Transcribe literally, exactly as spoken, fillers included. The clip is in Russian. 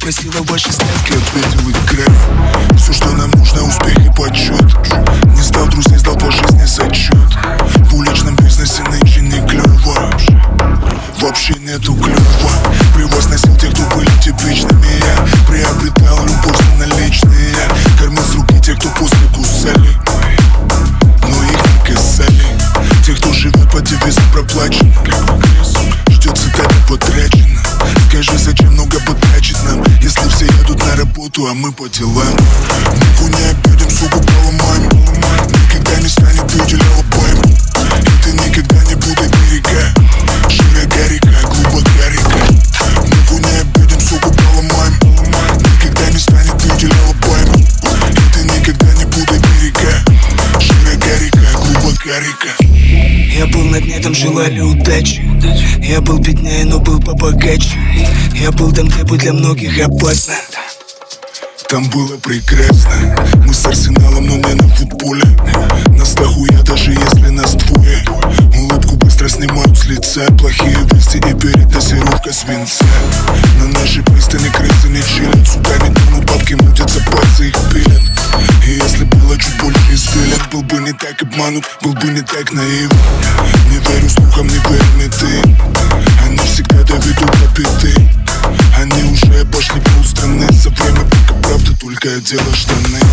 спросила ваши ставки, ответил игра. Все, что нам нужно, успех и почет. Не сдал друзей, сдал по жизни зачет. В уличном бизнесе нынче не клево, вообще нету клёва. Привоз носил тех, кто были типичными. Я приобретал любовь на наличные. Кормил с руки тех, кто после кусали, но их не касали. Те, кто живет по девизам проплачено, ждет цитата потрачено. Скажи, зачем много потрачить нам, если все едут на работу, а мы по делам. Нику не обидим, суку поломаем. Никогда не станет выделял обоим. И ты никогда не будай берега. Широка река, глубока река. Нику не обидим, суку поломаем. Никогда не станет выделял обоим. И ты никогда не будай берега. Широка река, глубока река. Я был на дне, там желали удачи. Я был беднее, но был побогаче. Я был там, где быть для многих опасно. Там было прекрасно. Мы с Арсеналом, но не на футболе. Нас дохуя, даже если нас двое. Улыбку быстро снимают с лица. Плохие вести и передозировка свинца. На нашей пристани крысы не чилят. Сюда не тянут бабки, мутятся пальцы, их пилят. И если было чуть больше изделия, был бы не так обманут, был бы не так наивен. Не верю слухам, не верю ни ты. Они всегда доведут до беды. Они уже обошли полстраны. За время, пока правда только одела штаны.